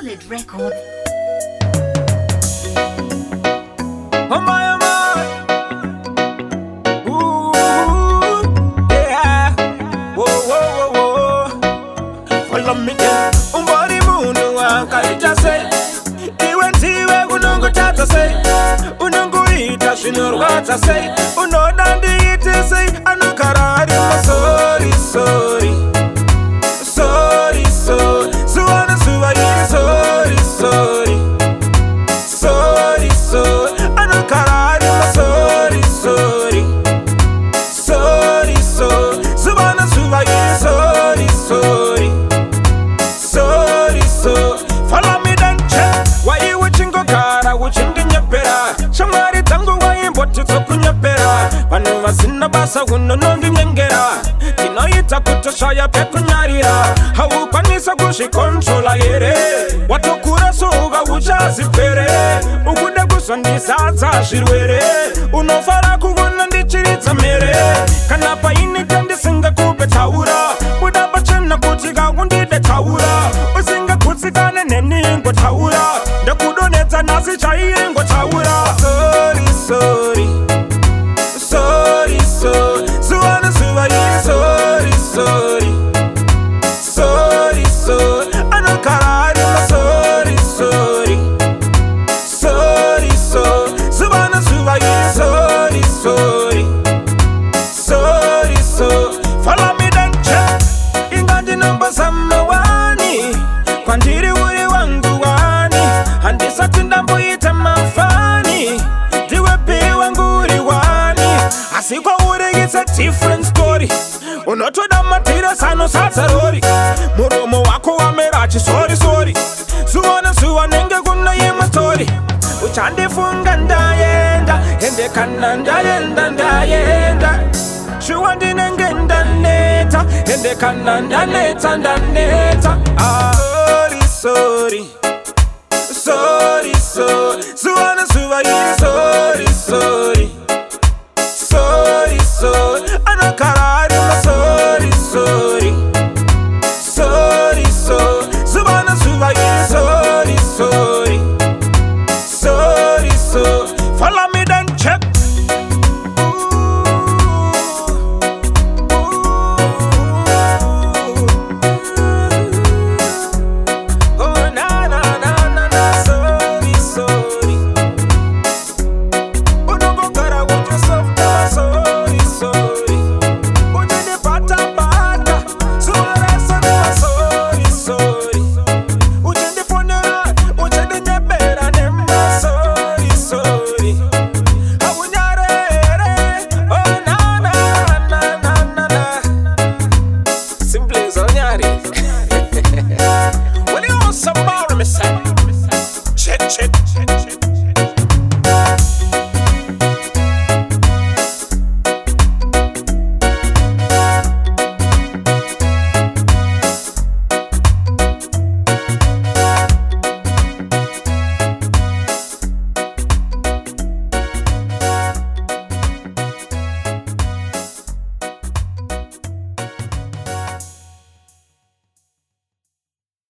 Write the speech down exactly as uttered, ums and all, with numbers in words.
Solid Record. Oh my, oh my. Ooh, yeah. Whoa, whoa, whoa, whoa. Follow me then. Umbori mundu wakaita say. Iwe ntiwe unongo tata say. Unongo ita shinurwata say. Unodandi ite say. Anukarari ma sorry, sorry. Sorry, sorry. Suwana suwa iri sorry, sorry. Sorry, sorry. Anukarari ma sorry, sorry. Sorry, sorry. Suwana suwa iri sorry, sorry. Sorry, sorry. Follow me then check. Why you watching go kara, watching in your pera. Shamari tango wa imbo tutsoku nyapera. Panu vasina basa uno nondi nyengera. Tino ita kutoshaya pe kunyarira. Hau panisa kushi controla yere. Watu kura suga ujazi pere. Ukude kusandi sasa shirwere. Unofara kuwana ndichiritsa mere. Kanapa ini kandi singa kupe taura. Muda bachena kutiga undide taura. Usinga kutikane neningo taura. Ndakudoneta nasi chayengo taura. Sorry, sorry. Sorry, sorry. Suwana suwa yiri sorry, sorry. Sorry, sorry. Anukarari ma sorry, sorry. Sorry, sorry. Suwana suwa yiri sorry, sorry. Sorry, sorry. Follow me then check. Ingandi number samawani. Kwandiri uri wangu wani. Handisa tindambo ita mafani. Diwe pi wangu uri wani. Asikwa uri it's a different story. Unotoda matira sano satsarori. Muromo wako wamerachi sorry sorry. Suwana suwa nenge guna yema story. Uchande funga ndayenda. Hende kana ndayenda ndayenda. Shuwandi nenge ndaneta. Hende kana ndaneta ndaneta. Ah, sorry sorry. Sorry sorry. Suwana suwa yiri sorry sorry. Sorry, sorry. Anukarari ma sorry, sorry. Sorry, sorry. Suwana suwa yiri sorry, sorry.